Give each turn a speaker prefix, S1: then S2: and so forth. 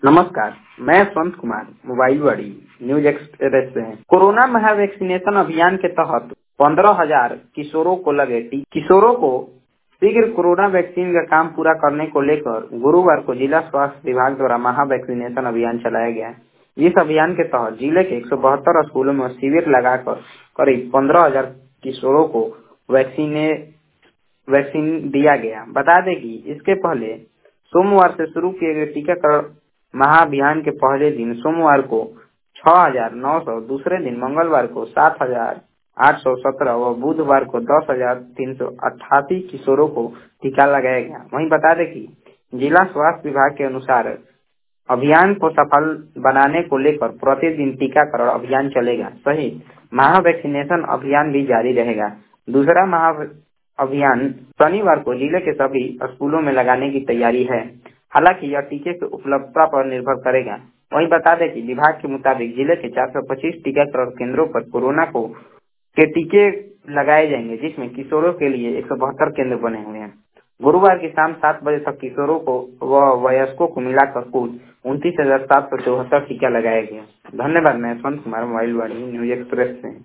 S1: नमस्कार, मैं Yashwant Kumar mobile Vaani news express से हैं। कोरोना महा वैक्सीनेशन अभियान के तहत 15,000 किशोरों को लगे किशोरों को शीघ्र कोरोना वैक्सीन का काम पूरा करने को लेकर गुरुवार को जिला स्वास्थ्य विभाग द्वारा महा वैक्सीनेशन अभियान चलाया गया है। इस अभियान के तहत जिले के 172 स्कूलों में शिविर लगाकर करीब 15,000 किशोरों को वैक्सीन दिया गया। बता दें कि इसके पहले सोमवार से शुरू किए गए टीकाकरण महाअभियान के पहले दिन सोमवार को 6,900, दूसरे दिन मंगलवार को 7,817 व बुधवार को 10,388 किशोरों को टीका लगाया गया। वहीं बता दें कि जिला स्वास्थ्य विभाग के अनुसार अभियान को सफल बनाने को लेकर प्रतिदिन टीकाकरण अभियान चलेगा। सही महा वैक्सीनेशन अभियान भी जारी रहेगा। दूसरा महा अभियान शनिवार को जिले के सभी स्कूलों में लगाने की तैयारी है। हालांकि यह टीके की उपलब्धता पर निर्भर करेगा। वहीं बता दें कि विभाग के मुताबिक जिले के 425 टीकाकरण केंद्रों पर कोरोना के टीके लगाए जाएंगे, जिसमें किशोरों के लिए 172 केंद्र बने हुए हैं। गुरुवार की शाम 7 बजे तक किशोरों को व वयस्कों को मिलाकर कुल 29,774 टीका लगाया गया। धन्यवाद। मैं Yashwant Kumar mobile Vaani news express से।